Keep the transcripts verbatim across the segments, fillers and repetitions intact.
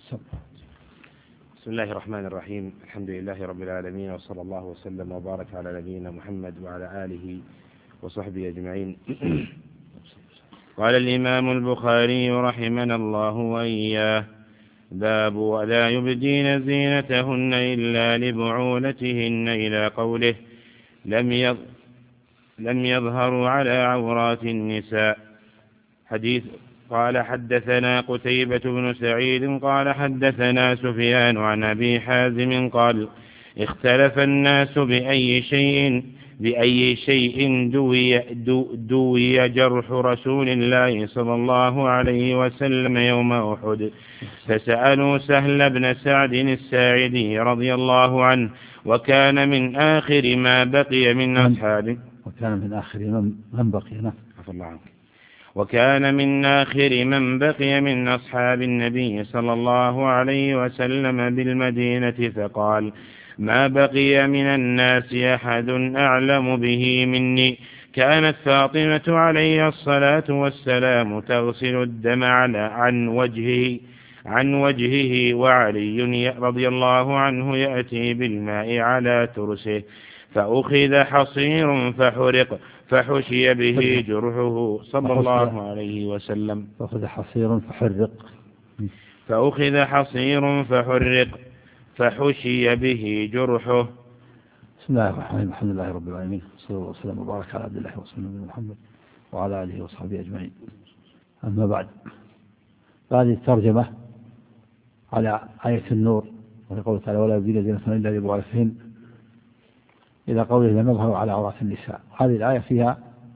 بسم الله الرحمن الرحيم. الحمد لله رب العالمين، وصلى الله وسلم وبارك على نبينا محمد وعلى آله وصحبه أجمعين. قال الإمام البخاري رحمنا الله وإياه: باب ولا يبدين زينتهن إلا لبعولتهن، إلى قوله: لم لم يظهروا على عورات النساء. حديث. قال حدثنا قتيبة بن سعيد قال حدثنا سفيان عن أبي حازم قال: اختلف الناس بأي شيء بأي شيء دوي, دو دوي جرح رسول الله صلى الله عليه وسلم يوم أحد، فسألوا سهل بن سعد الساعدي رضي الله عنه، وكان من آخر ما بقي من أصحابه وكان من آخر من بقي عفى الله عنك وكان من آخر من بقي من أصحاب النبي صلى الله عليه وسلم بالمدينة، فقال: ما بقي من الناس أحد أعلم به مني. كانت فاطمة عليه الصلاة والسلام تغسل الدم عن وجهه عن وجهه وعلي رضي الله عنه يأتي بالماء على ترسه، فأخذ حصير فحرق فحشي به جرحه صلى الله عليه وسلم. فأخذ حصير فحرق فأخذ حصير فحرق فحشي به جرحه. بسم الله الرحمن الرحيم. الحمد لله رب العالمين، صلى الله وسلم وبارك على عبد الله ورسوله محمد وعلى آله وصحبه أجمعين. أما بعد، هذه الترجمة على آية النور، ويقول تعالى: ولا يبدين زينتهن إلا لبعولتهن، إلى قوله: لم يظهروا على عورات النساء. هذه الآية فيها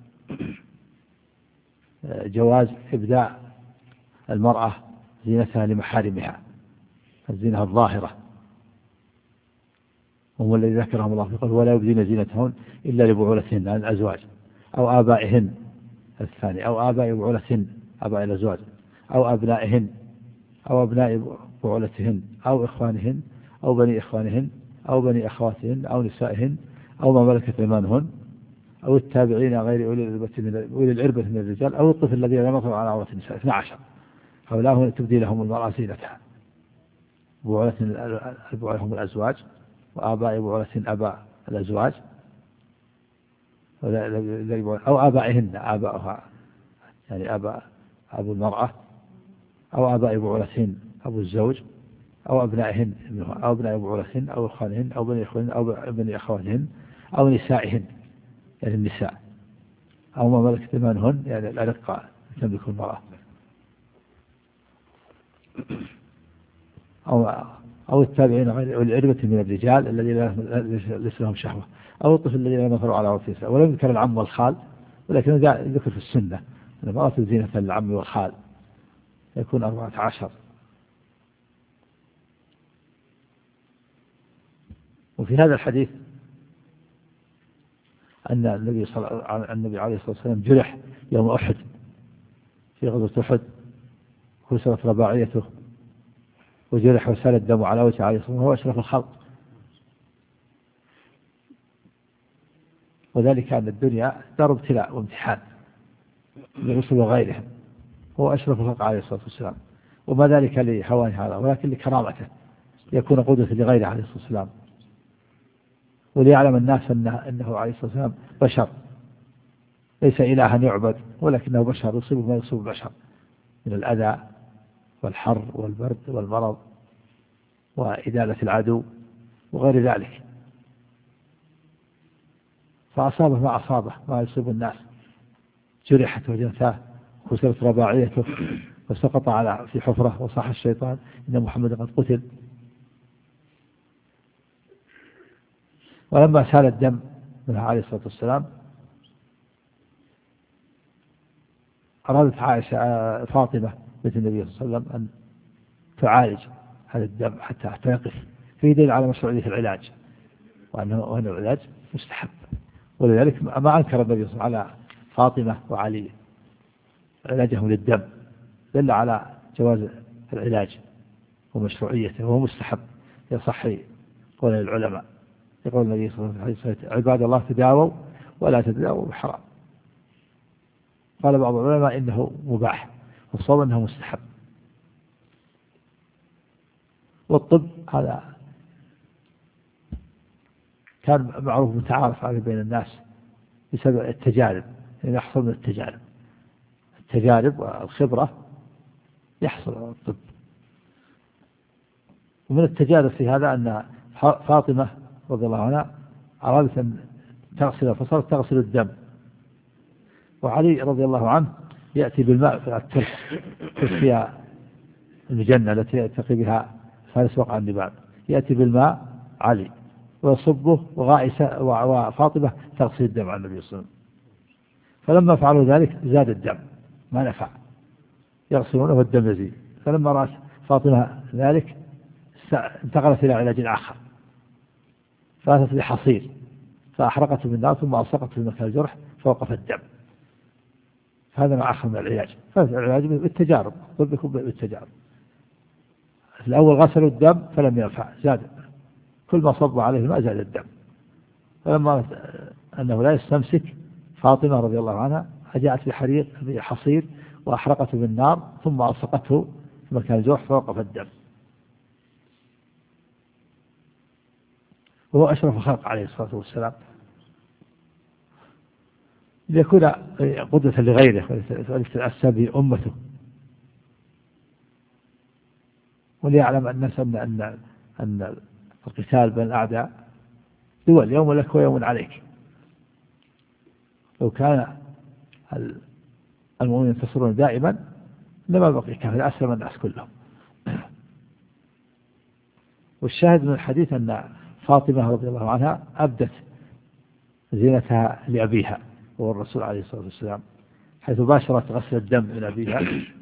جواز إبداء المرأة زينتها لمحارمها، الزينة الظاهرة، وهو الذي ذكرهم الله في قوله: ولا يبدين زينتهن إلا لبعولتهن، عن الأزواج أو آبائهن، الثاني، أو آباء بعولتهن، آباء الأزواج، أو أبنائهن، أو أبناء بعولتهن، أو إخوانهن، أو بني إخوانهن، أو بني أخواتهن، أو نسائهن، أو ما ملكت أيمانهن، أو التابعين غير أولي الإربة من الرجال، أو الطفل الذين لم يظهروا على عورة النساء. اثنا عشر. هؤلاء تبدي لهم المرأة زينتها. بعولة البعولة هم الأزواج، وآباء بعولة أباء الأزواج، أو آبائهن، آباؤها يعني آباء أبو المرأة، أو آباء بعولتهن أبو الزوج، أو أبنائهن، أو أبناء بعولتهن، أو إخوانهن، أو بني إخوانهن، أو بني أخواتهن، أو نسائهن يعني النساء، أو ما ملكت أيمانهن يعني الأرقاء تملك المرأة، أو أو التابعين غير العربة من الرجال الذين ليس لهم شهوة، أو الطفل الذين لم يظهروا على عورة النساء. ولم يذكر العم والخال، ولكن ذكر في السنة أن المرأة زينة للعم والخال يكون أربعة عشر. وفي هذا الحديث أن النبي صلى النبي عليه الصلاة والسلام جرح يوم أحد في غزوة أحد، كسرت رباعيته وجرح وسال الدم على وجهه عليه الصلاة والسلام، وهو أشرف الخلق، وذلك أن الدنيا دار ابتلاء وامتحان للرسل وغيرهم، هو أشرف الخلق عليه الصلاة والسلام، وما ذلك لهوان هذا ولكن لكرامته، يكون قدوة لغيره عليه الصلاة والسلام، وليعلم الناس أنه, أنه عليه الصلاة والسلام بشر، ليس إلها يعبد، ولكنه بشر يصيب ما يصيب البشر من الأذى والحر والبرد والمرض وإدالة العدو وغير ذلك، فأصابه ما أصابه ما يصيب الناس. جرحت وجنثاه، كسرت رباعيته، وسقط على في حفرة، وصاح الشيطان إن محمد قد قتل. ولما سال الدم منها عليه الصلاة والسلام، أرادت عائشة فاطمة بنت النبي صلى الله عليه وسلم أن تعالج هذا الدم حتى حتى يقف، في دليل على مشروعية العلاج، وأنه أن العلاج مستحب، ولذلك ما أنكر النبي صلى الله عليه وسلم على فاطمة وعلي علاجهم للدم، دل على جواز العلاج ومشروعيته، وهو مستحب يصح قول العلماء. يقول النبي صلى الله عليه وسلم: عباد الله تداووا ولا تداووا بحرام. قال بعض العلماء إنه مباح، والصواب أنه مستحب. والطب هذا كان معروف متعارف عليه بين الناس بسبب التجارب، يعني يحصل من التجارب التجارب والخبرة يحصل الطب. ومن التجارب في هذا أن فاطمة رضي الله عنها أرادت أن تغسل فصارت تغسل الدم، وعلي رضي الله عنه يأتي بالماء في الترس فيها المجنة التي يلتقي بها فارس وقع النبال، يأتي بالماء علي ويصبه وغائسة وفاطمة تغسل الدم عن النبي صلى الله عليه وسلم. فلما فعلوا ذلك زاد الدم ما نفع، يغسلونه والدم يزيد. فلما رأت فاطمة ذلك انتقلت إلى علاج آخر، فأتت بحصير فأحرقته بالنار ثم ألصقته في مكان الجرح فوقف الدم. هذا نوع آخر من العلاج، فالعلاج بالتجارب، طب يكون بالتجارب. الأول غسلوا الدم فلم ينفع زاد، كل ما صب عليه الماء زاد الدم. فلما أنه لا يستمسك فاطمة رضي الله عنها جاءت بحريق بحصير وأحرقته بالنار ثم ألصقته في مكان الجرح فوقف الدم. وهو أشرف الخلق عليه الصلاة والسلام، ليكون قدوة لغيره ولتتأسى به أمته، وليعلم الناس أن أن أن القتال بين الأعداء دول يوم لك ويوم عليك. لو كان المؤمنين ينتصرون دائما لما بقي كافر، أسلم الناس كلهم. والشاهد من الحديث أن فاطمة رضي الله عنها أبدت زينتها لأبيها وهو الرسول عليه الصلاة والسلام، حيث باشرت غسل الدم من أبيها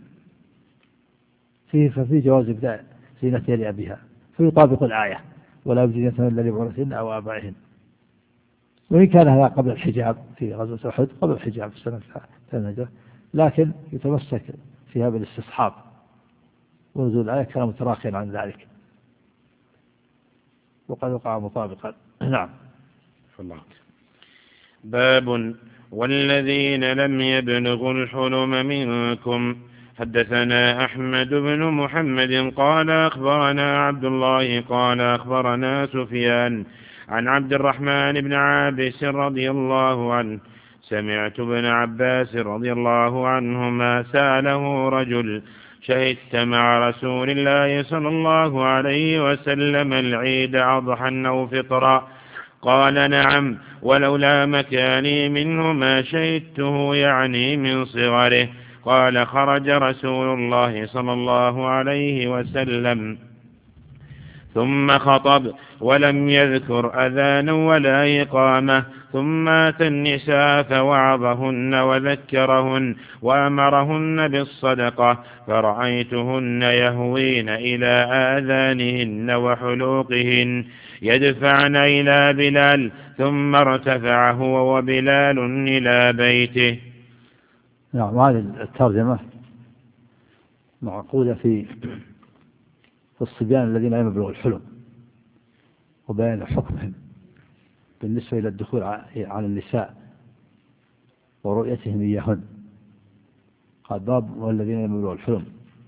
فيه ففي جواز إبداء زينتها لأبيها، فيطابق الآية ولا يبدين زينتهن إلا لبعولتهن أو آبائهن. وإن كان هذا قبل الحجاب في غزوة أحد، قبل الحجاب في السنة الثانية، لكن يتمسك فيها بالاستصحاب، ونزول الآية كان متراخيا عن ذلك وقد وقع مطابقا. نعم. الله. باب والذين لم يبلغوا الحلم منكم. حدثنا أحمد بن محمد قال أخبرنا عبد الله قال أخبرنا سفيان عن عبد الرحمن بن عابس رضي الله عنه سمعت ابن عباس رضي الله عنهما سأله رجل: شهدت مع رسول الله صلى الله عليه وسلم العيد أضحى أو فطرا؟ قال: نعم، ولولا مكاني منه ما شهدته، يعني من صغره. قال: خرج رسول الله صلى الله عليه وسلم ثم خطب ولم يذكر أذانا ولا إقامة، ثم أتى النساء فوعظهن وذكرهن وأمرهن بالصدقة، فرأيتهن يهوين إلى آذانهن وحلوقهن يدفعن إلى بلال، ثم ارتفع هو وبلال إلى بيته. نعم. هذه الترجمة معقودة في الصبيان الذين لم يبلغوا الحلم وبيان حكمهم بالنسبة إلى الدخول على النساء ورؤيتهم إياهن. قال: باب والذين لم يبلغوا الحلم.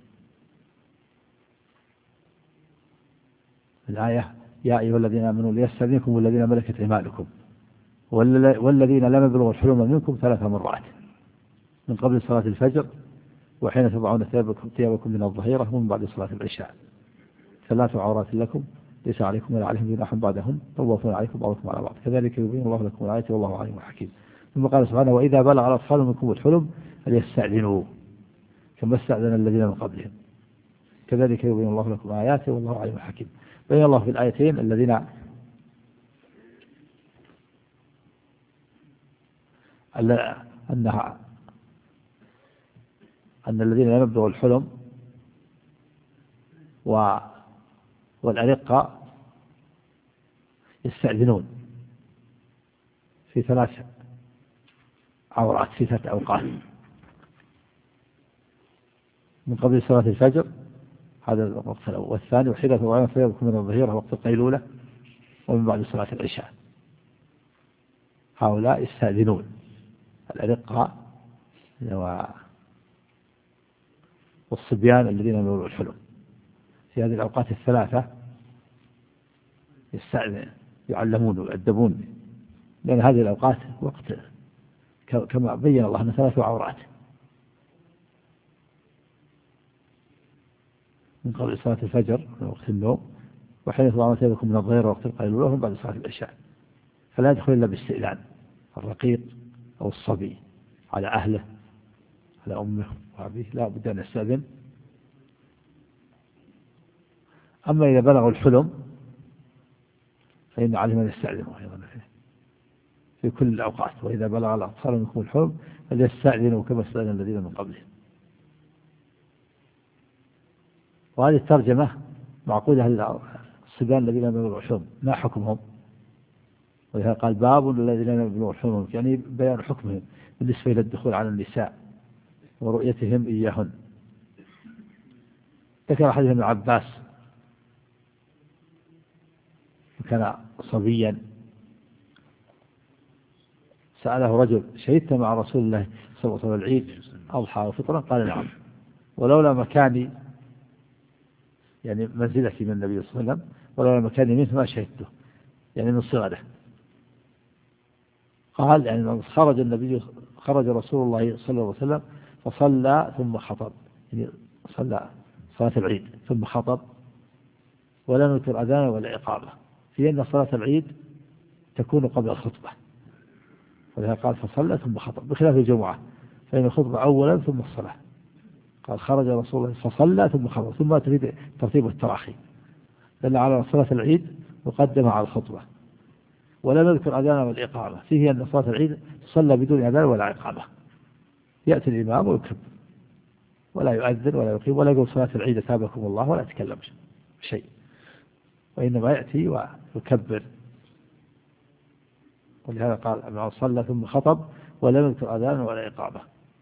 الآية: يا أيها الذين آمنوا ليستأذنكم والذين ملكت أيمانكم والذين لم يبلغوا الحلم منكم ثلاث مرات من قبل صلاة الفجر وحين تضعون ثيابكم من الظهيرة ومن بعد صلاة العشاء، ثلاث عورات لكم ليس عليكم ولا عليهم جناح بعدهن طوافون عليكم بعضكم على بعض كذلك يبين الله لكم الآيات والله عليم حكيم. ثم قال سبحانه: وإذا بلغ الأطفال منكم الحلم فليستأذنوا كما استأذن الذين من قبلهم كذلك يبين الله لكم آياته والله عليم حكيم. بين الله في الآيتين الذين أنها أن الذين لم يبلغوا الحلم و والأرقة يستأذنون في ثلاث عورات في ثلاث أوقات: من قبل صلاة الفجر هذا الوقت الأول، والثاني وحين تضعون ثيابكم من الظهيرة وقت القيلولة، ومن بعد صلاة العشاء. هؤلاء يستأذنون الأرقة والصبيان الذين لم يبلغوا الحلم في هذه الأوقات الثلاثة يستأذن يعلمون ويؤدبون، لأن هذه الأوقات وقت كما بين الله أن ثلاث عورات من قبل صلاة الفجر من وقت النوم، وحين يطلع ثيابكم من الظهيرة وقت القيلولة ومن بعد صلاة العشاء، فلا يدخل إلا باستئذان الرقيق أو الصبي على أهله على أمه وأبيه لا بد أن يستأذن. أما إذا بلغوا الحلم فإن عليهم أن يستأذنوا أيضا في كل الأوقات، وإذا بلغ الأطفال منكم الحلم فليستأذنوا كما استأذن الذين من قبلهم. وهذه الترجمة معقودة الصبيان الذين لم يبلغوا الحلم ما حكمهم؟ ولهذا قال باب الذين لم يبلغوا الحلم، يعني بيان حكمهم بالنسبة إلى الدخول على النساء ورؤيتهم إياهن. ذكر حديث ابن عباس كان صبيا سأله رجل شهدت مع رسول الله صلى الله عليه وسلم العيد أضحى وفطرا؟ قال نعم، ولولا مكاني يعني منزلتي من النبي صلى الله عليه وسلم ولولا مكاني منه ما شهدته، يعني من صغره. قال يعني خرج النبي خرج رسول الله صلى الله عليه وسلم فصلى ثم خطب، يعني صلى صلاة العيد ثم خطب ولا نذكر أذان ولا إقامة، في أن صلاة العيد تكون قبل الخطبة، ولهذا قال فصلى ثم خطب، بخلاف الجمعة فإن الخطبة أولا ثم الصلاة. قال خرج رسول الله فصلى ثم خطب، ثم تريد ترتيب التراخي، دل على صلاة العيد مقدمة على الخطبة. ولم يذكر أذان والإقامة، فيه أن صلاة العيد تصلى بدون أذان ولا إقامة، يأتي الإمام ويكبر ولا يؤذن ولا يقيم ولا يقول صلاة العيد أثابكم الله ولا يتكلم شيء، وإنما يأتي ويكبر. ولهذا قال أنه صلى ثم خطب ولم يذكر أذان ولا إقامة.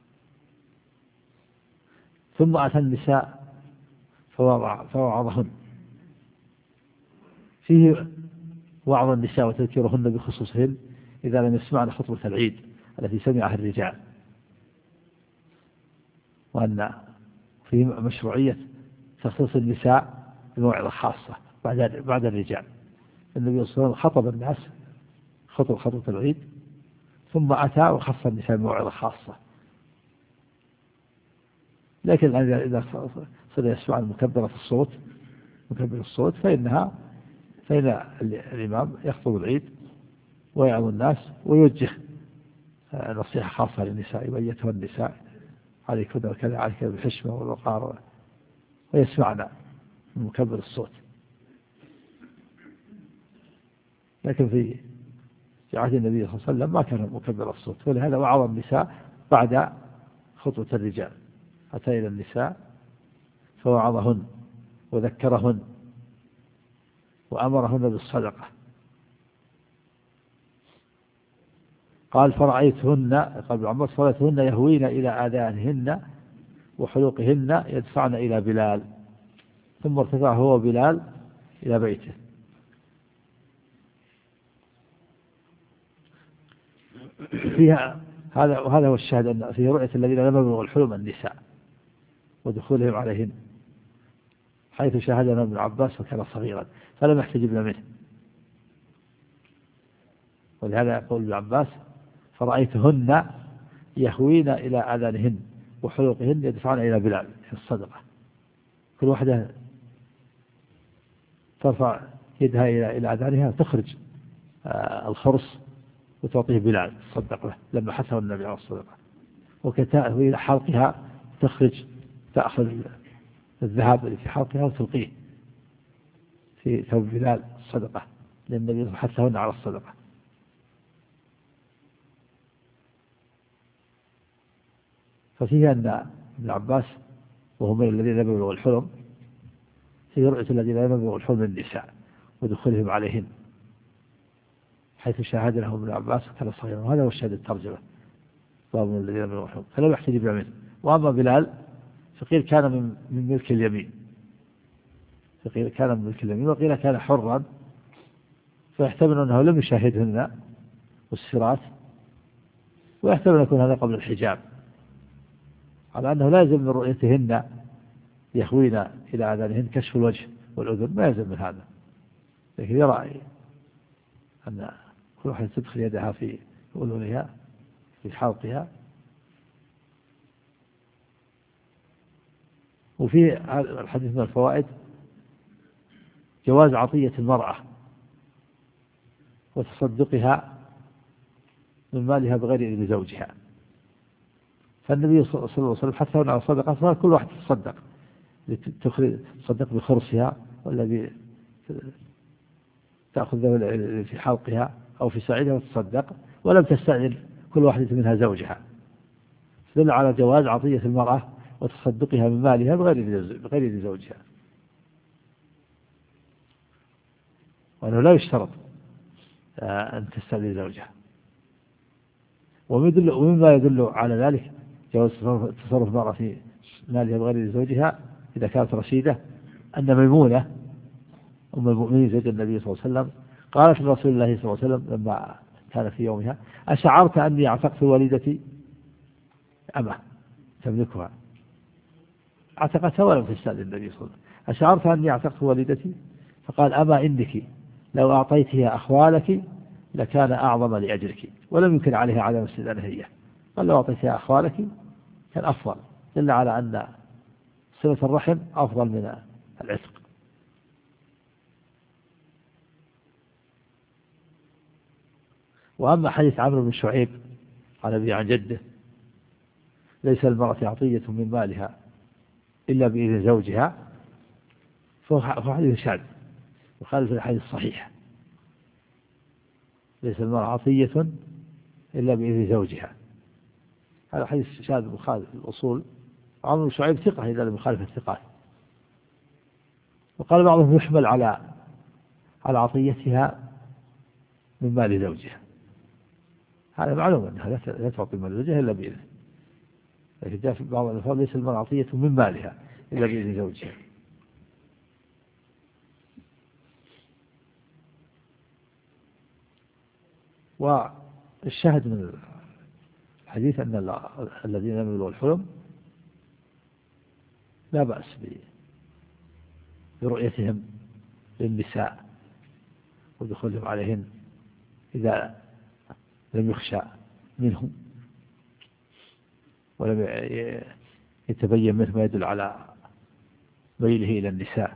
ثم أتى النساء فوعظهن، فيه وعظ النساء وتذكيرهن بخصوصهن إذا لم يسمعن خطبة العيد التي سمعها الرجال، وأن فيه مشروعية تخصيص النساء بموعظة خاصة بعد بعد الرجال. النبي صلى الله عليه وسلم خطب الناس خطب خطبة العيد ثم أتى وخص النساء بموعظة خاصة. لكن إذا صار يسمع مكبرة الصوت مكبر الصوت فإنها فإن الإمام يخطب العيد ويعظ الناس ويوجه نصيحة خاصة للنساء وأيتها النساء عليكن وكذا عليكن بالحشمة والوقار، ويسمعنا من مكبر الصوت. لكن في في عهد النبي صلى الله عليه وسلم ما كان مكبر الصوت، ولهذا وعظ النساء بعد خطبة الرجال، أتى إلى النساء فوعظهن وذكرهن وأمرهن بالصدقة. قال فرأيتهن قال ابن عمر فرأيتهن يهوين إلى آذانهن وحلوقهن يدفعن إلى بلال، ثم ارتفع هو بلال إلى بيته. فيها هذا وهذا هو الشاهد أن في رؤية الذين لم يبلغوا الحلم النساء ودخولهم عليهن، حيث شاهدنا ابن عباس وكان صغيرا فلم يحتجبن منه. ولهذا يقول ابن عباس فرأيتهن يهوين إلى آذانهن وحلوقهن يدفعن إلى بلال في الصدقة، كل واحدة ترفع يدها إلى إلى آذانها تخرج الخرص وتعطيه بلال تصدق له لما حثه النبي على الصدقة، وكتاءه إلى حلقها تخرج تأخذ الذهب اللي في حلقها وتلقيه في ثوب بلال الصدقة، لأن النبي حثهن على الصدقة. ففيه أن ابن عباس وهم الذين لم يبلغوا الحلم في رؤية الذين لم يبلغوا الحلم النساء ودخولهم عليهن، حيث شاهد لهم ابن عباس وكان صغيرا، وهذا هو الشاهد الترجمة باب من الذين لم يبلغوا الحلم فلم يحتجب منه. وأما بلال فقيل كان من من ملك اليمين، فقيل كان من ملك اليمين وقيل كان حرا، فيحتمل أنه لم يشاهدهن والسرات، ويحتمل أن يكون هذا قبل الحجاب، على أنه لا يلزم من رؤيتهن يهوين إلى آذانهن كشف الوجه والأذن ما يلزم من هذا، لكن يرى أن كل واحدة تدخل يدها في أذنها في حلقها. وفي هذا الحديث من الفوائد جواز عطية المرأة وتصدقها من مالها بغير إذن زوجها، فالنبي صلى الله عليه وسلم حتى على الصدقة فقال كل واحد تصدق تصدق بخرصها ولا تأخذ في حلقها أو في ساعدها وتصدق، ولم تستأذن كل واحدة منها زوجها، دل على جواز عطية المرأة وتصدقها من مالها بغير إذن زوجها، وأنه لا يشترط أن تستأذن زوجها. ومما يدل على ذلك جواز تصرف المرأة في مالها بغير إذن زوجها إذا كانت رشيدة، أن ميمونة أم المؤمنين زوج النبي صلى الله عليه وسلم قالت لرسول الله صلى الله عليه وسلم لما كان في يومها: أشعرت أني اعتقت والدتي أمه تملكها، اعتقتها ولم تستأذن النبي صلى الله عليه وسلم، أشعرت أني اعتقت والدتي؟ فقال: أما إنك لو أعطيتها أخوالك لكان أعظم لأجرك، ولم يمكن عليها عدم استئذانها هي، قال: لو أعطيتها أخوالك كان أفضل، دل على أن صلة الرحم أفضل من العتق. وأما حديث عمرو بن شعيب عن أبي عن جده: ليس المرأة عطية من مالها إلا بإذن زوجها، فهو حديث شاذ يخالف الحديث الصحيح، ليس المرأة عطية إلا بإذن زوجها، هذا حديث شاذ مخالف الأصول. عمرو بن شعيب ثقة إذا لم يخالف الثقات. وقال بعضهم يحمل على على عطيتها من مال زوجها، هذا معلوم أنها لا تعطي مال زوجها إلا بإذنه، لكن جاء في بعض الألفاظ: ليس المرأة عطية من مالها إلا بإذن زوجها. والشاهد من الحديث أن الذين لم يبلغوا الحلم لا بأس برؤيتهم للنساء ودخولهم عليهن إذا لم يخشى منهم ولم يتبين منه ما يدل على ميله إلى النساء.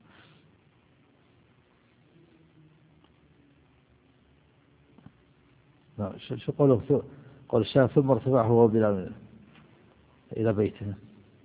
شو قوله؟ قول الشاهد: ثم ارتفعه هو بلال إلى بيته.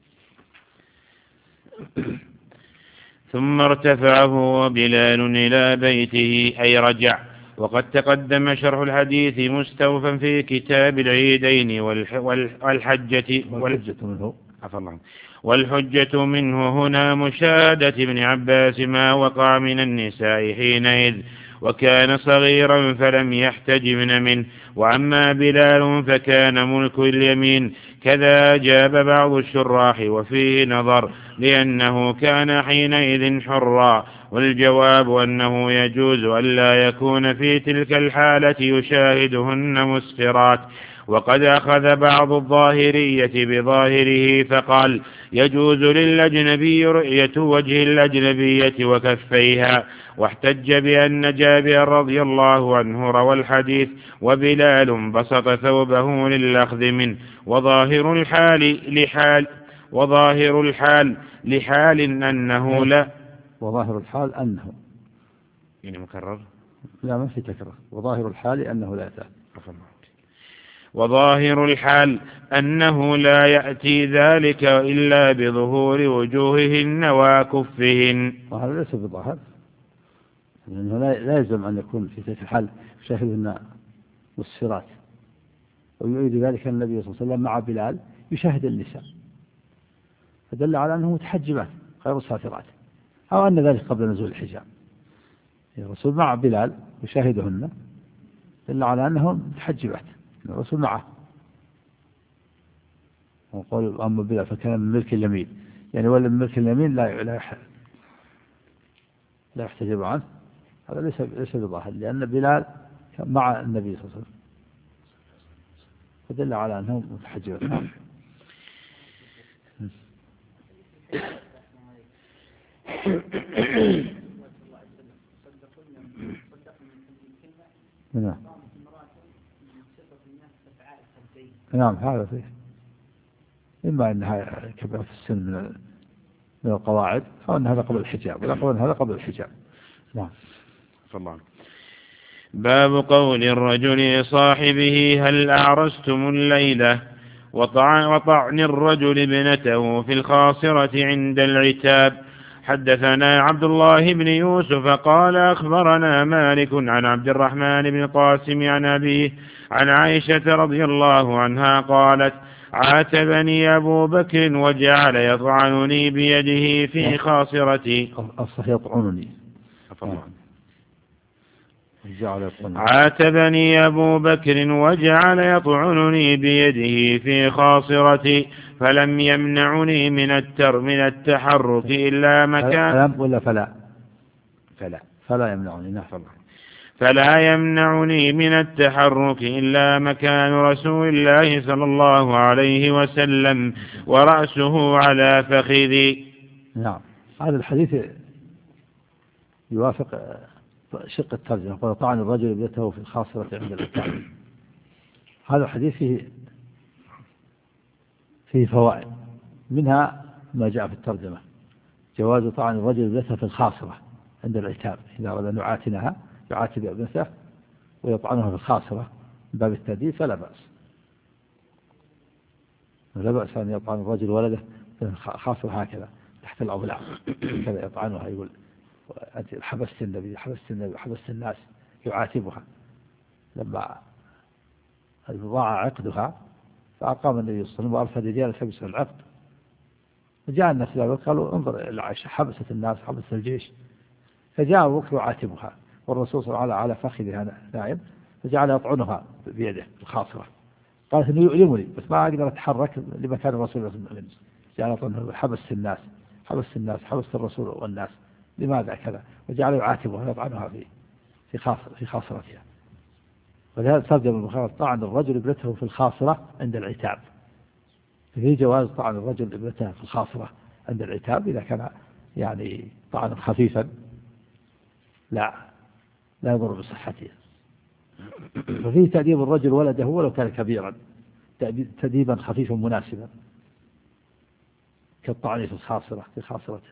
ثم ارتفعه وبلال إلى بيته أي رجع. وقد تقدم شرح الحديث مستوفا في كتاب العيدين والحجة والحجة منه والحجة منه هنا مشاهدة ابن عباس ما وقع من النساء حينئذ، وكان صغيرا فلم يحتجمن منه. وأما بلال فكان ملك اليمين، كذا جاب بعض الشراح وفيه نظر، لأنه كان حينئذ حرا. والجواب أنه يجوز ألا يكون في تلك الحالة يشاهدهن مسفرات. وقد أخذ بعض الظاهرية بظاهره فقال: يجوز للأجنبي رؤية وجه الأجنبية وكفيها، واحتج بأن جابر رضي الله عنه روى الحديث وبلال بسط ثوبه للأخذ منه. وظاهر الحال لحال وظاهر الحال لحال أنه لا وظاهر الحال أنه يعني مكرر لا ما في تكرر. وظاهر الحال أنه لا يأتي وظاهر الحال أنه لا يأتي ذلك إلا بظهور وجوههن وكفهن. وهذا ليس بظاهر، لأنه لا يلزم أن يكون في تلك الحال يشاهدهن مسفرات. ويؤيد ذلك النبي صلى الله عليه وسلم مع بلال يشاهد النساء، فدل على أنه متحجبات غير سافرات، أو أن ذلك قبل نزول الحجاب. الرسول مع بلال يشاهدهن دل على أنهم متحجبات، الرسول معه. وقال: أما بلال فكان من ملك اليمين، يعني ولا من ملك اليمين لا لا لا يحتجب عنه. هذا ليس ليس بظاهر، لأن بلال مع النبي صلى الله عليه وسلم، فدل على أنهم متحجبات. نعم نعم هذا فيه إما أنها كبيرة في السن من من القواعد أو أن هذا قبل الحجاب ولا قبل هذا قبل الحجاب. نعم. طبعا. باب قول الرجل لصاحبه هل أعرستم الليلة وطعن, وطعن الرجل ابنته في الخاصرة عند العتاب. حدثنا عبد الله بن يوسف قال أخبرنا مالك عن عبد الرحمن بن القاسم عن أبيه عن عائشة رضي الله عنها قالت عاتبني أبو بكر وجعل يطعنني بيده في خاصرتي. الصحيح يطعنني. عاتبني أبو بكر وجعل يطعنني بيده في خاصرتي فلم يمنعني من التر من التحرك إلا مكان ولا فلا فلا فلا يمنعني نحن فلا يمنعني من التحرك إلا مكان رسول الله صلى الله عليه وسلم ورأسه على فخذي. نعم. هذا الحديث يوافق شق الترجمة قال طعن الرجل ابنته في الخاصرة عند العتاب. هذا الحديث فيه فيه فوائد منها ما جاء في الترجمة جواز طعن الرجل ابنته في الخاصرة عند العتاب إذا أراد أن يعاتنها يعاتب ابنته ويطعنها في الخاصرة من باب التأديب فلا بأس لا بأس أن يطعن الرجل ولده في الخاصرة هكذا تحت الأضلاع كذا يطعنها يقول أنت حبست النبي حبست النبي حبست الناس يعاتبها. لما ضاع عقدها فأقام النبي صلى الله عليه وسلم وأرسل رجالا حبسوا العقد فجاء الناس قالوا انظر إلى عائشة حبست الناس حبست الجيش فجاء أبو بكر يعاتبها والرسول صلى الله عليه وسلم على فخذها نائم فجعل يطعنها بيده الخاصرة قالت إنه يؤلمني بس ما أقدر أتحرك لمكان الرسول صلى الله عليه وسلم جعل يطعنها حبست الناس حبست الناس حبست الرسول والناس لماذا كذا وجعل يعاتبها يطعنها في في خاصرة في خاصرتها. ولهذا ترجم البخاري طعن الرجل ابنته في الخاصرة عند العتاب. في جواز طعن الرجل ابنته في الخاصرة عند العتاب إذا كان يعني طعنا خفيفا لا لا يضر بصحته. ففيه تأديب الرجل ولده ولو كان كبيرا تأديبا خفيفا مناسبا كالطعن في الخاصرة في خاصرته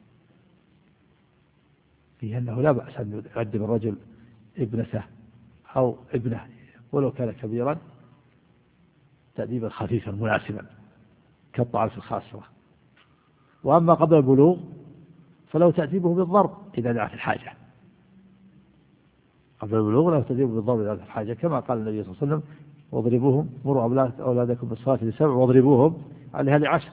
فيه أنه لا بأس أن يؤدب الرجل ابنته أو ابنه ولو كان كبيرا تأديبا خفيفا مناسبا كالطعن في الخاصرة. وأما قبل البلوغ فلو تأديبه بالضرب إذا دعت الحاجة قبل البلوغ لو تأديبه بالضرب إذا دعت الحاجة كما قال النبي صلى الله عليه وسلم واضربوهم مروا أولادكم بالصلاة لسبع واضربوهم عليها لعشر.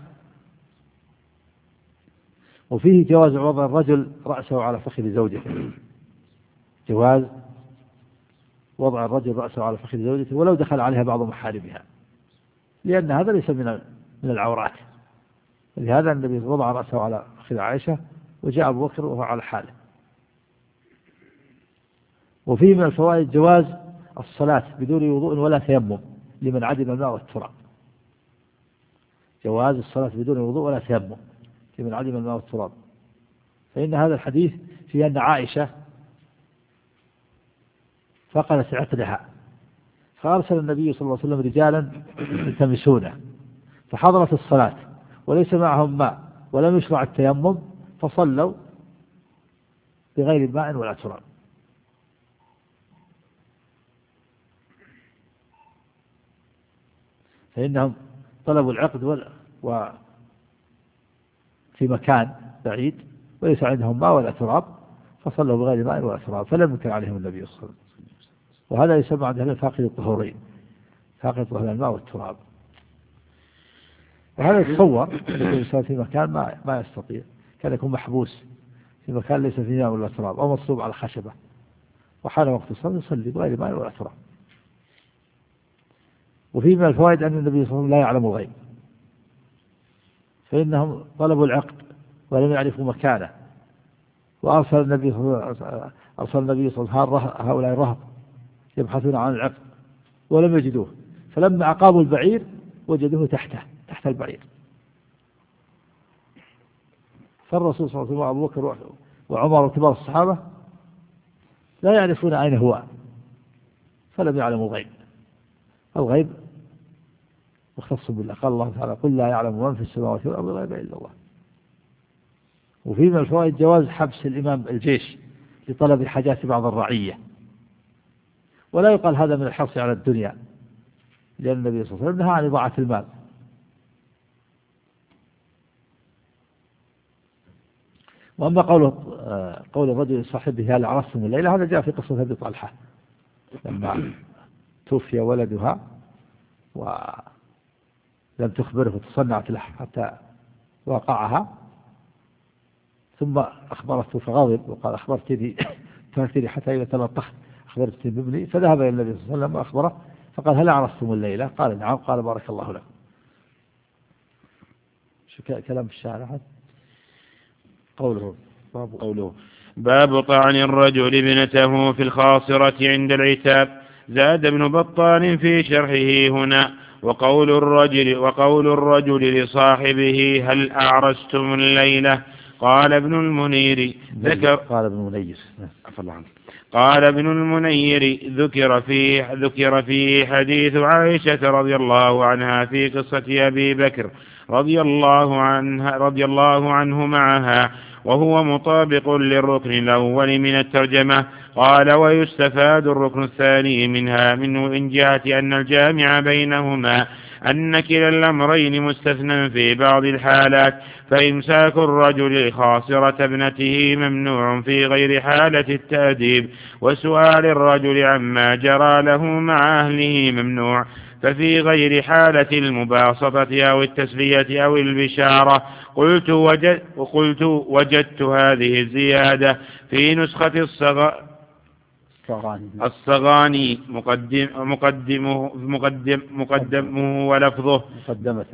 وفيه جواز وضع الرجل رأسه على فخذ زوجته جواز وضع الرجل رأسه على فخذ زوجته ولو دخل عليها بعض محارمها لأن هذا ليس من من العورات. لهذا النبي وضع رأسه على فخذ عائشة وجاء أبو بكر وهو على حاله. وفيه من الفوائد جواز الصلاة بدون وضوء ولا تيمم لمن عدم الماء والتراب. جواز الصلاة بدون وضوء ولا تيمم لمن عدم الماء والتراب. فإن هذا الحديث في أن عائشة فقدت عقدها فأرسل النبي صلى الله عليه وسلم رجالا يلتمسونه فحضرت الصلاة وليس معهم ماء ولم يشرع التيمم فصلوا بغير ماء ولا تراب. فإنهم طلبوا العقد و في مكان بعيد وليس عندهم ماء ولا تراب فصلوا بغير ماء ولا تراب فلم ينكر عليهم النبي صلى الله عليه وسلم. وهذا يسمى عندنا فاقد الطهورين فاقد الطهورين الماء والتراب. وهذا يتصور أن الإنسان في مكان ما ما يستطيع كان يكون محبوس في مكان ليس فيه ماء ولا تراب أو مصلوب على خشبة وحال وقت الصلاة يصلي بغير ماء ولا تراب. وفي من الفوائد أن النبي صلى الله عليه وسلم لا يعلم الغيب فإنهم طلبوا العقد ولم يعرفوا مكانه وأرسل النبي أرسل النبي صلى الله عليه وسلم هؤلاء الرهط يبحثون عن العقد ولم يجدوه فلما أقاموا البعير وجدوه تحته تحت البعير. فالرسول صلى الله عليه وسلم وأبو بكر وعمر وكبار الصحابة لا يعرفون أين هو، فلم يعلموا الغيب. الغيب مختص بالله. قال الله تعالى: قل لا يعلم من في السماوات والأرض الغيب إلا الله. وفي من الفوائد جواز حبس الإمام الجيش لطلب حاجات بعض الرعية، ولا يقال هذا من الحرص على الدنيا، لأن النبي صلى الله عليه وسلم نهى عن إضاعة المال. وأما قوله قول الرجل لصاحبه: هل عرفتم الليلة؟ هذا جاء في قصة أبي طلحة لما توفي ولدها ولم تخبره فتصنعت له حتى وقعها، ثم أخبرته فغضب وقال: أخبرتني تركتني حتى إذا تلطخت أخبرتني بابني. فذهب إلى النبي صلى الله عليه وسلم وأخبره فقال: هل عرفتم الليلة؟ قال: نعم. قال: بارك الله لكم. شو كلام الشارع؟ قوله باب قوله باب طعن الرجل ابنته في الخاصرة عند العتاب. زاد ابن بطال في شرحه هنا: وقول الرجل وقول الرجل لصاحبه: هل أعرستم الليلة؟ قال ابن المنير ذكر قال ابن المنير قال ابن المنير ذكر فيه ذكر فيه حديث عائشة رضي الله عنها في قصة أبي بكر رضي الله عنها رضي الله عنه معها، وهو مطابق للركن الأول من الترجمة. قال: ويستفاد الركن الثاني منها منه من جهة أن الجامع بينهما أن كلا الأمرين مستثنى في بعض الحالات، فإمساك الرجل خاصرة ابنته ممنوع في غير حالة التأديب، وسؤال الرجل عما جرى له مع أهله ممنوع، ففي غير حالة المباسطة أو التسلية أو البشارة. قلت وجد وقلت وجدت هذه الزيادة في نسخة الصغ... الصغاني مقدم مقدمه مقدم مقدمه ولفظه مقدمة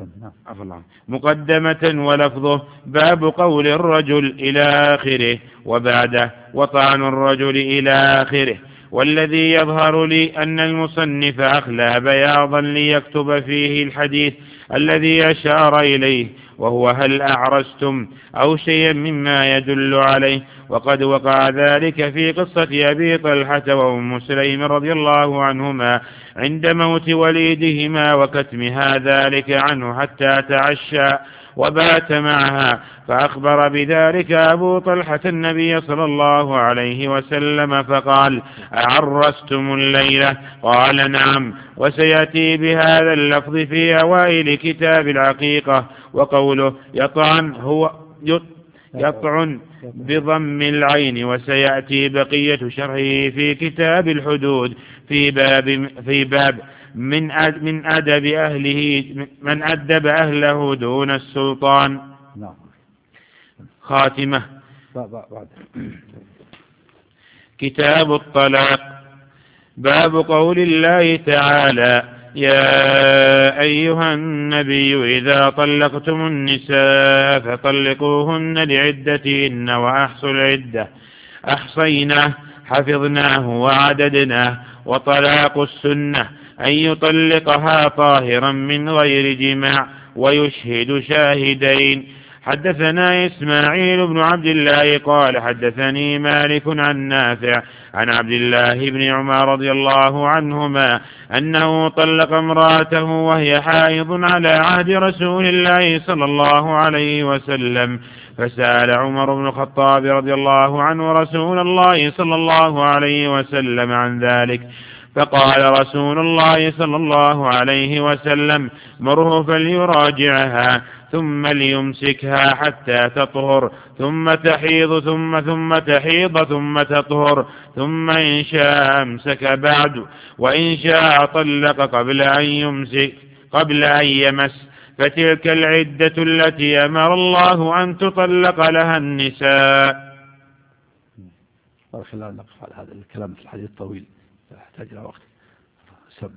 مقدمة ولفظه: باب قول الرجل إلى آخره وبعده، وطعن الرجل إلى آخره. والذي يظهر لي أن المصنف أخلى بياضا ليكتب فيه الحديث الذي أشار إليه، وهو: هل أعرستم؟ أو شيئا مما يدل عليه. وقد وقع ذلك في قصة أبي طلحة وأم سليم رضي الله عنهما عند موت وليدهما وكتمها ذلك عنه حتى تعشى وبات معها، فأخبر بذلك أبو طلحة النبي صلى الله عليه وسلم فقال: أعرستم الليلة؟ قال: نعم. وسيأتي بهذا اللفظ في أوائل كتاب العقيقة. وقوله يطعن هو يطعن بضم العين، وسيأتي بقية شرحه في كتاب الحدود في باب في باب من من أدب أهله من أدب أهله دون السلطان. خاتمة. كتاب الطلاق. باب قول الله تعالى: يا أيها النبي إذا طلقتم النساء فطلقوهن لعدتهن وأحصوا العدة، أحصيناه حفظناه وعددناه. وطلاق السنة أن يطلقها طاهرا من غير جماع ويشهد شاهدين. حدثنا إسماعيل بن عبد الله قال حدثني مالك عن نافع عن عبد الله بن عمر رضي الله عنهما أنه طلق امرأته وهي حائض على عهد رسول الله صلى الله عليه وسلم، فسأل عمر بن الخطاب رضي الله عنه رسول الله صلى الله عليه وسلم عن ذلك، فقال رسول الله صلى الله عليه وسلم: مره فليراجعها ثم ليمسكها حتى تطهر ثم تحيض ثم ثم تحيض ثم تطهر ثم إن شاء أمسك بعد، وإن شاء طلق قبل أن يمسك قبل أن يمس، فتلك العدة التي أمر الله أن تطلق لها النساء. بارك الله نقف على هذا الكلام في الحديث الطويل يحتاج إلى وقت. سم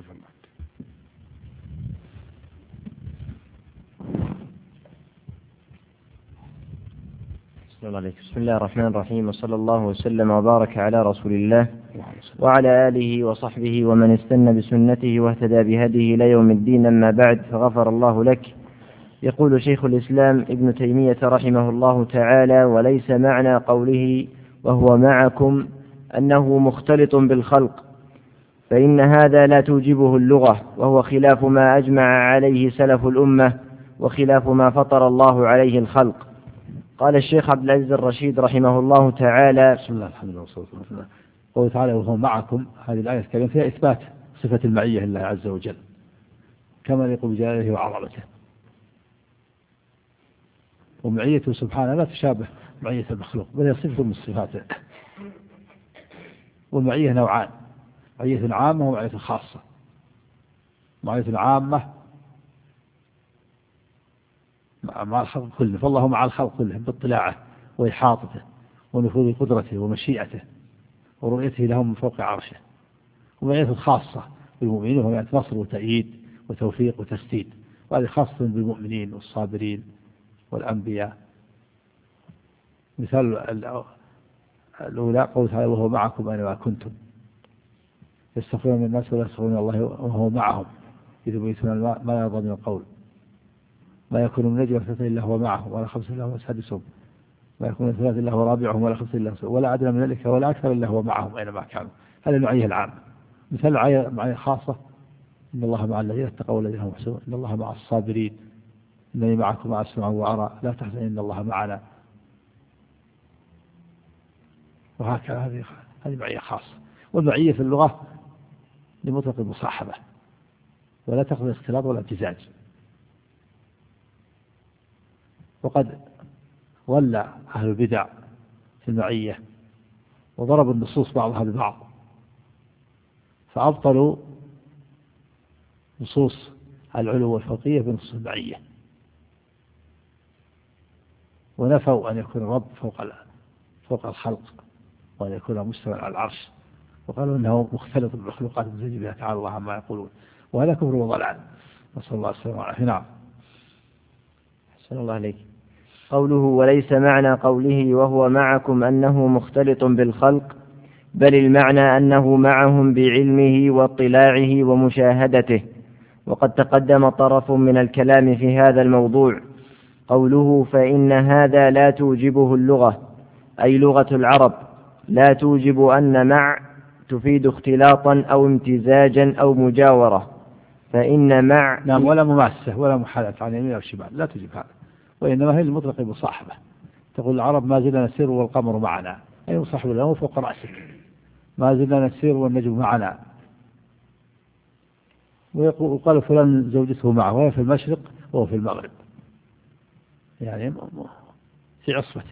السلام عليكم. بسم الله الرحمن الرحيم، وصلى الله وسلم وبارك على رسول الله وعلى آله وصحبه ومن استنى بسنته واهتدى بهديه إلى يوم الدين. أما بعد، فغفر الله لك يقول شيخ الإسلام ابن تيمية رحمه الله تعالى: وليس معنى قوله وهو معكم أنه مختلط بالخلق، فإن هذا لا توجبه اللغة، وهو خلاف ما أجمع عليه سلف الأمة وخلاف ما فطر الله عليه الخلق. قال الشيخ عبد العزيز الرشيد رحمه الله تعالى: بسم الله الحمد لله والصلاة والسلام. قوله تعالى وهو معكم، هذه الآية الكريمة فيها إثبات صفة المعية لله عز وجل كما يليق بجلاله وعظمته، ومعيته سبحانه لا تشابه معية المخلوق، بل هي صفة من صفاته. والمعية نوعان: معية عامة ومعية خاصة. معية عامة مع الخلق كله، فالله مع الخلق كلهم باطلاعه وإحاطته ونفوذ قدرته ومشيئته ورؤيته لهم من فوق عرشه. ومعية خاصة بالمؤمنين وهو معية نصر وتأييد وتوفيق وتسديد، وهذه خاصة بالمؤمنين والصابرين والأنبياء. مثال الأولى قوله تعالى وهو معكم أينما كنتم يستغفرون من الناس ولا يستغفرون الله وهو معهم إذ يبيتون ما يرضى من القول ما يكون من نجوى ثلاثة إلا هو معهم ولا خمسة إلا هو سادسهم ما يكون من ثلاثة إلا هو رابعهم ولا خمسة إلا هو ولا أدنى من ذلك ولا أكثر إلا هو معهم أينما كانوا. هذا المعية العامة. مثال المعية الخاصة: إن الله مع الذين اتقوا والذين هم محسنون، إن الله مع الصابرين، إنني معكم أسمع وأرى، لا تحزن إن الله معنا. وهكذا هذه هذه معية خاصة. والمعية في اللغة لمطلق المصاحبة ولا تقضي اختلاط ولا امتزاج. وقد ولى أهل البدع في المعية وضربوا النصوص بعضها ببعض، فأبطلوا نصوص العلو والفوقية بنصوص المعية، ونفوا أن يكون الرب فوق فوق الخلق وأن يكون مستوى على العرش، وقالوا إنه مختلط بالمخلوقات المزيج بها تعالى الله عما يقولون، وهذا كفر وضلال، نسأل الله السلامة والعافية. نعم. أحسن الله عليك. قوله وليس معنى قوله وهو معكم أنه مختلط بالخلق، بل المعنى أنه معهم بعلمه واطلاعه ومشاهدته. وقد تقدم طرف من الكلام في هذا الموضوع. قوله فإن هذا لا توجبه اللغة، أي لغة العرب لا توجب أن مع تفيد اختلاطا أو امتزاجا أو مجاورة، فإن مع نعم ولا مماسة ولا محالة عن يمين أو شمال، لا توجب هذا، وإنما هي المطلق بصاحبة. تقول العرب ما زلنا نسير والقمر معنا، أي مصاحب له فوق رأسك، ما زلنا نسير والنجم معنا. وقال فلان زوجته معه وهي في المشرق وهو في المغرب، يعني في عصبته.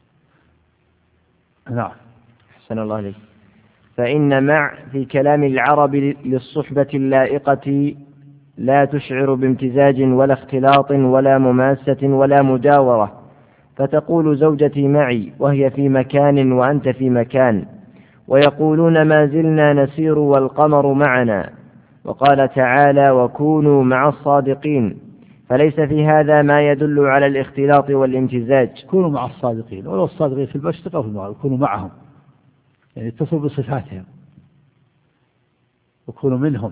نعم. أحسن الله عليك. فإن مع في كلام العرب للصحبة اللائقة لا تشعر بامتزاج ولا اختلاط ولا مماسة ولا مجاورة، فتقول زوجتي معي وهي في مكان وأنت في مكان، ويقولون ما زلنا نسير والقمر معنا. وقال تعالى وكونوا مع الصادقين، فليس في هذا ما يدل على الاختلاط والامتزاج. كونوا مع الصادقين، ولو الصادقين في المشرق أو في المغرب كونوا معهم، يعني اتصلوا بصفاتهم وكونوا منهم،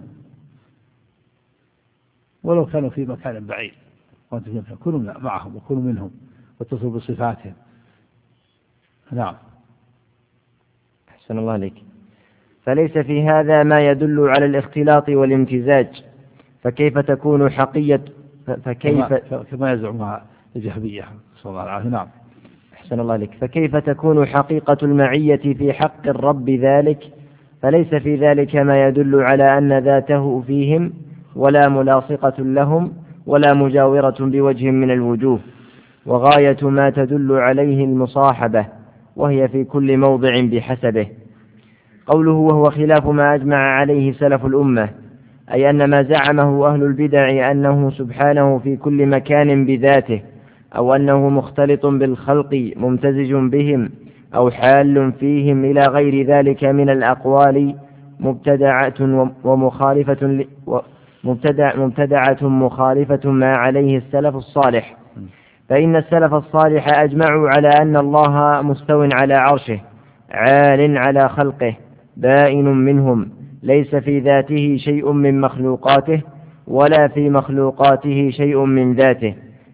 ولو كانوا في مكان بعيد وأنتم كونوا معهم وكونوا منهم واتصلوا بصفاتهم. نعم. أحسن الله عليك. فليس في هذا ما يدل على الاختلاط والامتزاج، فكيف تكون حقية فكيف كما يزعمها الجهمية صلى الله عليه وسلم. نعم. أحسن الله عليك. فكيف تكون حقيقة المعية في حق الرب ذلك؟ فليس في ذلك ما يدل على أن ذاته فيهم ولا ملاصقة لهم ولا مجاورة بوجه من الوجوه، وغاية ما تدل عليه المصاحبة، وهي في كل موضع بحسبه. قوله وهو خلاف ما أجمع عليه سلف الأمة، أي أن ما زعمه أهل البدع أنه سبحانه في كل مكان بذاته، أو أنه مختلط بالخلق ممتزج بهم أو حال فيهم إلى غير ذلك من الأقوال مبتدعة ومخالفة مبتدع مبتدعة مخالفة ما عليه السلف الصالح. فإن السلف الصالح أجمعوا على أن الله مستو على عرشه عال على خلقه بائن منهم، ليس في ذاته شيء من مخلوقاته ولا في مخلوقاته شيء من ذاته،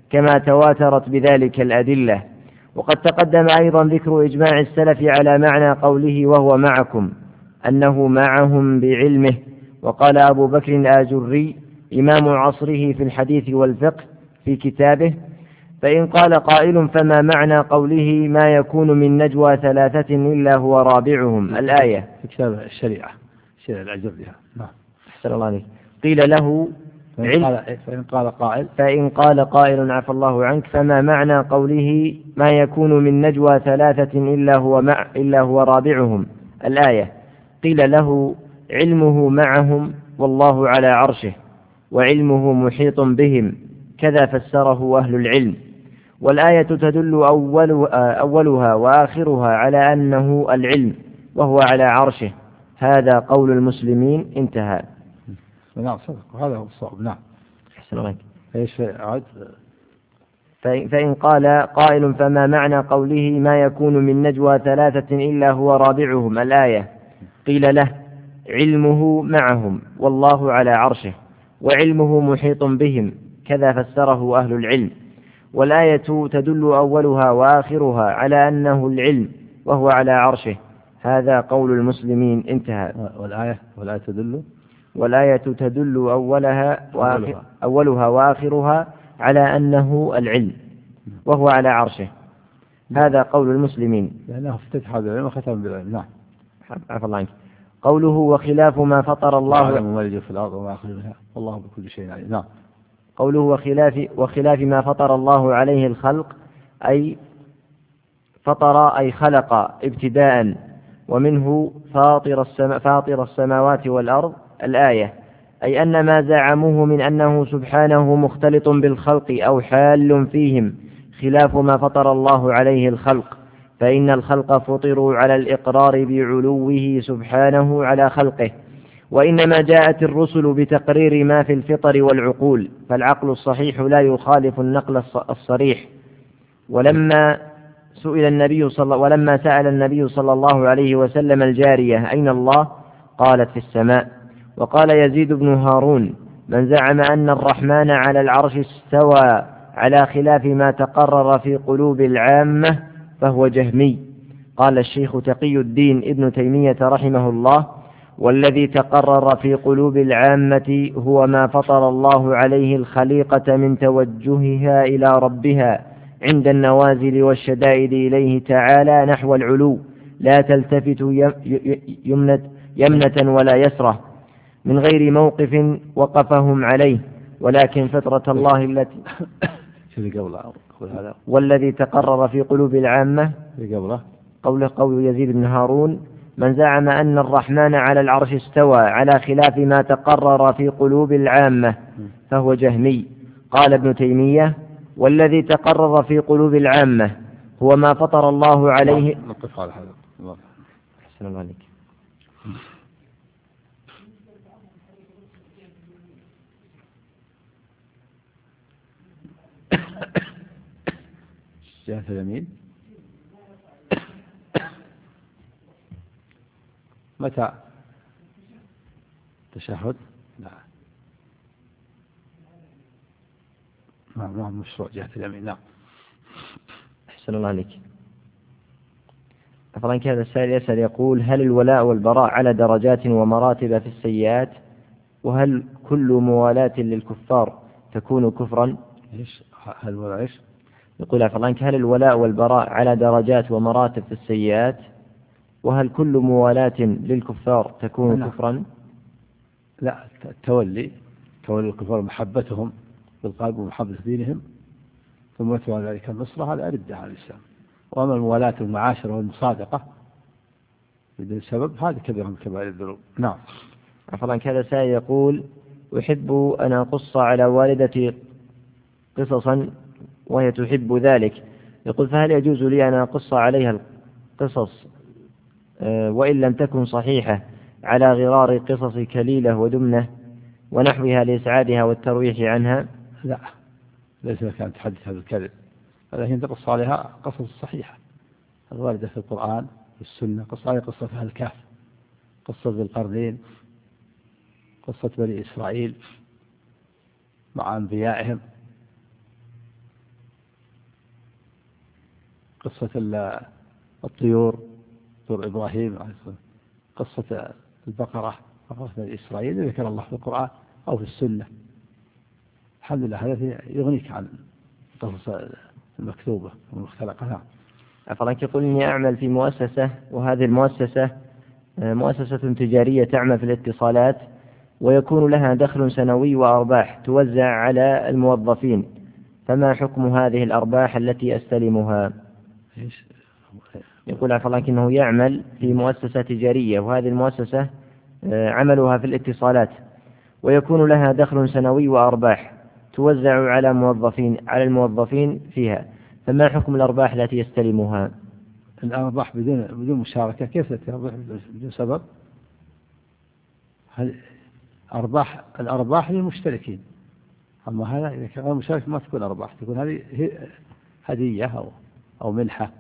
كما تواترت بذلك الأدلة. وقد تقدم أيضا ذكر إجماع السلف على معنى قوله وهو معكم أنه معهم بعلمه. وقال أبو بكر الآجري إمام عصره في الحديث والفقه في كتابه: فإن قال قائل فما معنى قوله ما يكون من نجوى ثلاثة إلا هو رابعهم الآية؟ في كتاب الشريعة الشريعة الأجري. نعم. أحسن الله عليك. قيل له فإن قال, فإن قال قائل فإن قال قائل عفى الله عنك فما معنى قوله ما يكون من نجوى ثلاثة إلا هو مع إلا هو رابعهم الآية؟ قيل له علمه معهم والله على عرشه وعلمه محيط بهم، كذا فسره أهل العلم. والآية تدل أولها وآخرها على أنه العلم وهو على عرشه، هذا قول المسلمين. انتهى. نعم صدق، وهذا هو الصواب. نعم. أحسن الله. ايش عاد؟ فإن قال قائل فما معنى قوله ما يكون من نجوى ثلاثة إلا هو رابعهم الآية؟ قيل له علمه معهم والله على عرشه وعلمه محيط بهم، كذا فسره أهل العلم. والآية تدل أولها وآخرها على أنه العلم وهو على عرشه، هذا قول المسلمين. انتهى. والآية والآية تدل والآية تدل أولها وآخر أولها وآخرها على أنه العلم وهو على عرشه، هذا قول المسلمين. لأنه افتتح بالعلم وختم بالعلم. نعم. عفى الله عنك. قوله وخلاف ما فطر الله يعلم ما يلج في الأرض وما يخرج منها والله بكل شيء عليم. نعم. قوله وخلاف وخلاف ما فطر الله عليه الخلق، أي فطر أي خلق ابتداء، ومنه فاطر السما فاطر السماوات والأرض الآية، أي أن ما زعموه من أنه سبحانه مختلط بالخلق أو حال فيهم خلاف ما فطر الله عليه الخلق، فإن الخلق فطروا على الإقرار بعلوه سبحانه على خلقه، وإنما جاءت الرسل بتقرير ما في الفطر والعقول، فالعقل الصحيح لا يخالف النقل الصريح. ولما سئل النبي صلى ولما سأل النبي صلى الله عليه وسلم الجارية أين الله؟ قالت في السماء. وقال يزيد بن هارون من زعم أن الرحمن على العرش استوى على خلاف ما تقرر في قلوب العامة فهو جهمي. قال الشيخ تقي الدين ابن تيمية رحمه الله والذي تقرر في قلوب العامة هو ما فطر الله عليه الخليقة من توجهها إلى ربها عند النوازل والشدائد إليه تعالى نحو العلو، لا تلتفت يمنة, يمنة ولا يسرة من غير موقف وقفهم عليه، ولكن فطرة الله التي والذي تقرر في قلوب العامة قول قول يزيد بن هارون من زعم أن الرحمن على العرش استوى على خلاف ما تقرر في قلوب العامة فهو جهمي. قال ابن تيمية والذي تقرر في قلوب العامة هو ما فطر الله عليه. نقف على هذا. أحسن الله عليك. جهة اليمين متى تشهد؟ لا نعم نعم مشروع جهة اليمين. نعم. أحسن الله عليك. أفضل كذا السائل يسأل يقول هل الولاء والبراء على درجات ومراتب في السيئات؟ وهل كل موالاة للكفار تكون كفرا؟ إيش هل ولا إيش؟ يقول أفضل هل الولاء والبراء على درجات ومراتب في السيئات؟ وهل كل موالاة للكفار تكون نعم. كفرا؟ لا، التولي تولي الكفار محبتهم بالقلب ومحبة دينهم ثم يتبع ذلك النصرة، هذا أردة على الإسلام. وأما الموالاة والمعاشرة والمصادقة بدون سبب هذه كبيرة من كبائر الذنوب. نعم. عفوا كذا سائل يقول أحب أن أقص على والدتي قصصا وهي تحب ذلك، يقول فهل يجوز لي أن أقص عليها القصص وإن لم تكن صحيحة على غرار قصص كليلة ودمنة ونحوها لإسعادها والترويح عنها؟ لا، ليس لك أن تحدث هذا الكذب، ولكن تقص عليها قصص صحيحة الواردة في القرآن والسنة. قص عليها قصة أهل الكهف، قصة ذي القرنين، قصة بني إسرائيل مع أنبيائهم، قصة الطيور، طيور إبراهيم، قصة البقرة، بقرة إسرائيل ذكر الله في القرآن أو في السنة. الحمد لله هذا يغنيك عن القصص المكتوبة والمختلقة. نعم. فلك يقول إني أعمل في مؤسسة، وهذه المؤسسة مؤسسة تجارية تعمل في الاتصالات، ويكون لها دخل سنوي وأرباح توزع على الموظفين، فما حكم هذه الأرباح التي أستلمها؟ يقول عفوا الله أنه يعمل في مؤسسة تجارية، وهذه المؤسسة عملها في الاتصالات، ويكون لها دخل سنوي وأرباح توزع على موظفين على الموظفين فيها، فما حكم الأرباح التي يستلمها؟ الأرباح بدون بدون مشاركة كيف تربح بدون سبب؟ أرباح الأرباح للمشتركين، أما هذا إذا كان مشارك ما تكون أرباح، تكون هذه هدية أو أو منحة،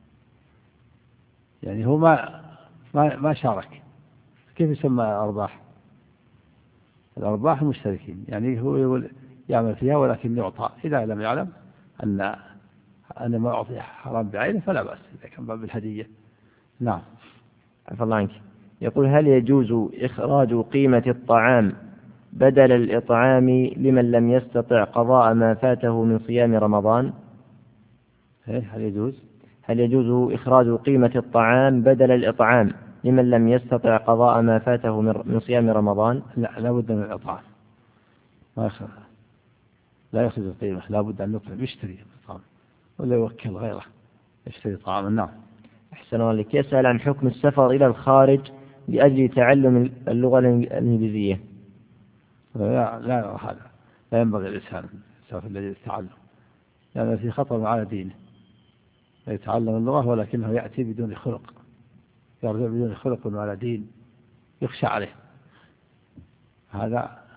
يعني هو ما ما ما شارك، كيف يسمى أرباح؟ الأرباح المشتركين، يعني هو يعمل فيها ولكن يعطى، إذا لم يعلم أن أن ما أعطي حرام بعينه فلا بأس إذا كان باب الهدية. نعم. عفى الله عنك. يقول هل يجوز إخراج قيمة الطعام بدل الإطعام لمن لم يستطع قضاء ما فاته من صيام رمضان؟ هل يجوز هل يجوز إخراج قيمة الطعام بدل الإطعام لمن لم يستطع قضاء ما فاته من صيام رمضان؟ لا، لا بد من الإطعام، ما يخرج لا يخرج القيمة، لا بد أن يطعم، يشتري الطعام ولا يوكل غيره يشتري طعاما. نعم. أحسن الله عليك. يسأل عن حكم السفر إلى الخارج لأجل تعلم اللغة الإنجليزية. لا لا هذا لا ينبغي الإنسان يسافر للتعلم، لأن يعني في خطر على دينه، يتعلم اللغة ولكنه يأتي بدون خلق، يرجع بدون خلق وعلى دين يخشى عليه، هذا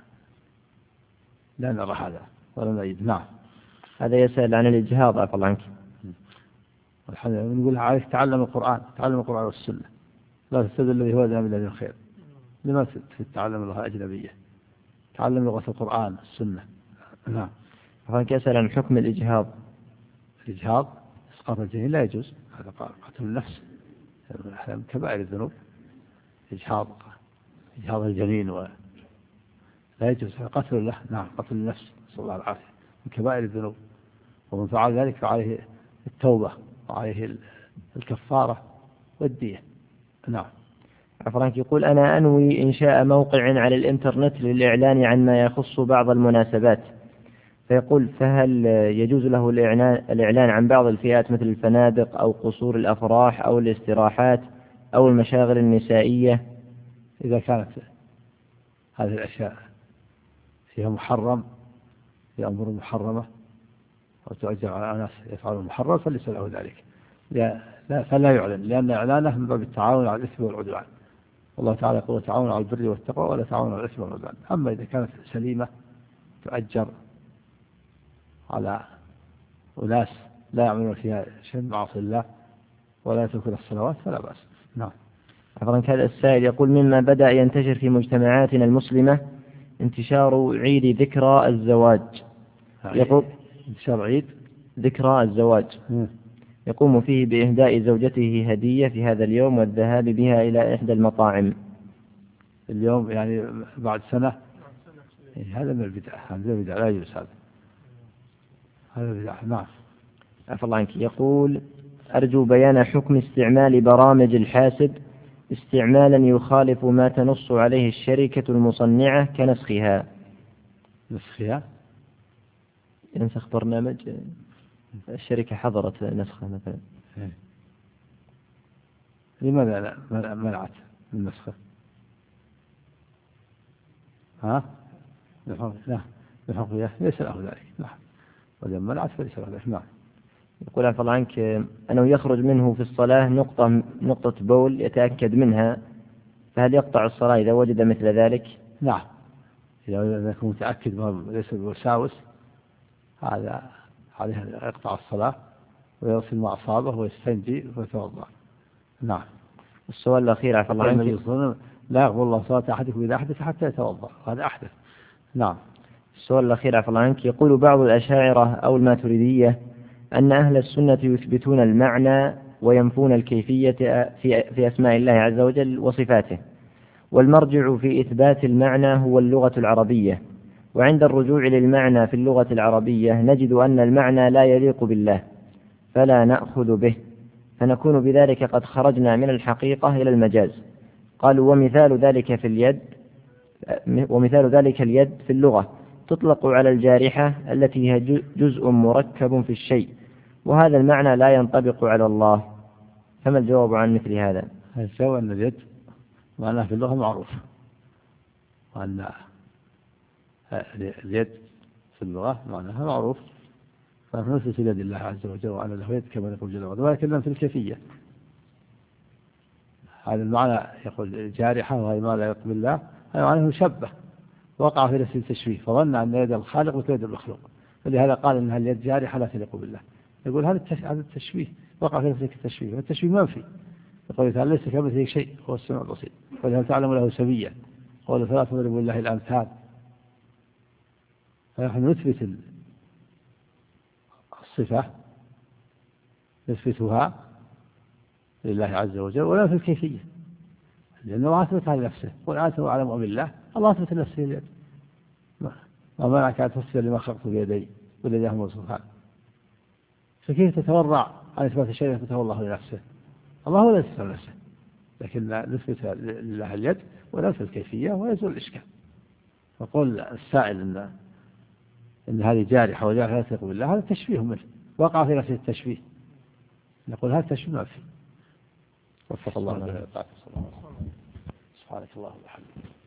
لا نرى هذا ولا نريد. نعم. هذا يسأل عن الإجهاض عفوا عنك. الحمد لله نقول عليك تعلم القرآن، تعلم القرآن والسنة، لا تستدل الذي هو أدنى بالذي خير. لما تتعلم اللغة الأجنبية؟ تعلم لغة القرآن والسنة. نعم. عفوا يسأل عن حكم الإجهاض. الإجهاض إسقاط الجنين لا يجوز، هذا قتل النفس، من كبائر الذنوب. إجهاض إجهاض الجنين و لا يجوز، قتل له. نعم، قتل النفس، نسأل الله العافية، من كبائر الذنوب، ومن فعل ذلك فعليه التوبة وعليه الكفارة والدية. نعم. عفوا يقول أنا أنوي إنشاء موقع على الإنترنت للإعلان عن ما يخص بعض المناسبات، فيقول فهل يجوز له الإعلان, الإعلان عن بعض الفئات مثل الفنادق أو قصور الأفراح أو الاستراحات أو المشاغل النسائية؟ إذا كانت هذه الأشياء فيها محرم، في أمور محرمة وتؤجر على ناس يفعلون محرم فليس له ذلك، لا, لا فلا يعلن، لأن إعلانه من باب التعاون على الإثم والعدوان، والله تعالى يقول تعاونوا على البر والتقوى ولا تعاونوا على الإثم والعدوان. أما إذا كانت سليمة تؤجر على أناس لا يعملون فيها شيء معصية الله ولا يتركون الصلوات فلا بأس. نعم. عفوا هذا السائل يقول مما بدأ ينتشر في مجتمعاتنا المسلمة انتشار عيد ذكرى الزواج، يقول انتشار عيد ذكرى الزواج م. يقوم فيه بإهداء زوجته هدية في هذا اليوم والذهاب بها إلى إحدى المطاعم. اليوم يعني بعد سنة، هذا من البدع، هذا البدع لا يجوز، هذا هذا بدع. نعم. عفوا الله عنك. يقول أرجو بيان حكم استعمال برامج الحاسب استعمالا يخالف ما تنص عليه الشركة المصنعة كنسخها. نسخها؟ ينسخ برنامج الشركة حضرت نسخه مثلا. لماذا منعت من نسخه؟ ها؟ لا بحقيقة ليس له ذلك. نعم. وإذا منعت فليس له ذلك. نعم. يقول عفوا الله عنك أنه يخرج منه في الصلاة نقطة نقطة بول يتأكد منها، فهل يقطع الصلاة إذا وجد مثل ذلك؟ نعم. إذا يكون متأكد ليس بوساوس هذا عليه يقطع الصلاة ويغسل ما أصابه ويستنجي ويتوضأ. نعم. السؤال الأخير عفوا الله عنك. لا يقبل الله صلاة أحدكم إذا أحدث حتى يتوضأ، هذا أحدث. نعم. السؤال الأخير عفوا الله عنك. يقول بعض الأشاعرة أو الماتريدية أن أهل السنة يثبتون المعنى وينفون الكيفية في في أسماء الله عز وجل وصفاته، والمرجع في إثبات المعنى هو اللغة العربية، وعند الرجوع للمعنى في اللغة العربية نجد أن المعنى لا يليق بالله فلا نأخذ به، فنكون بذلك قد خرجنا من الحقيقة إلى المجاز. قالوا ومثال ذلك في اليد ومثال ذلك اليد في اللغة تطلق على الجارحة التي هي جزء مركب في الشيء، وهذا المعنى لا ينطبق على الله، فما الجواب عن مثل هذا؟ الجواب أن اليد معناها في اللغة معروف، وأن اليد في اللغة معناها معروف، فنثبت اليد لله عز وجل وأن له يد كما يقول جل وعلا، ولكن في الكيفية. هذا المعنى يقول جارحة وهي ما لا يليق بالله، هذا معناه مشبه وقع في نفس التشبيه، فظن أن يد الخالق مثل يد المخلوق، فلهذا قال أنها اليد جارحة لا تليق بالله. يقول هذا التشبيه وقع في نفس التشبيه، والتشبيه منفي. يقول تعالى ليس كمثله شيء هو السميع البصير، وهل تعلم له سميا، قال فلا تضربوا لله الأمثال. فنحن نثبت الصفة نثبتها لله عز وجل ولا في الكيفية، لأنه أثبتها لنفسه، قل أنتم أعلم بالله، الله أثبت لنفسه اليد، ما منعك أن تسجد لما خلقت بيدي والذي هم سبحانه. فكيف تتورع عن إثبات الشيء يثبته الله لنفسه؟ الله هو الذي يثبت لنفسه، لكن نثبت لله اليد ولا في الكيفية ويزول الإشكال. فقول السائل إن إن هذه جارحة وجارحة لا تليق بالله، هذا تشبيه منه وقع في نفس التشبيه، نقول هذا تشبيه ما فيه. وفق الله. سبحانك اللهم وبحمدك.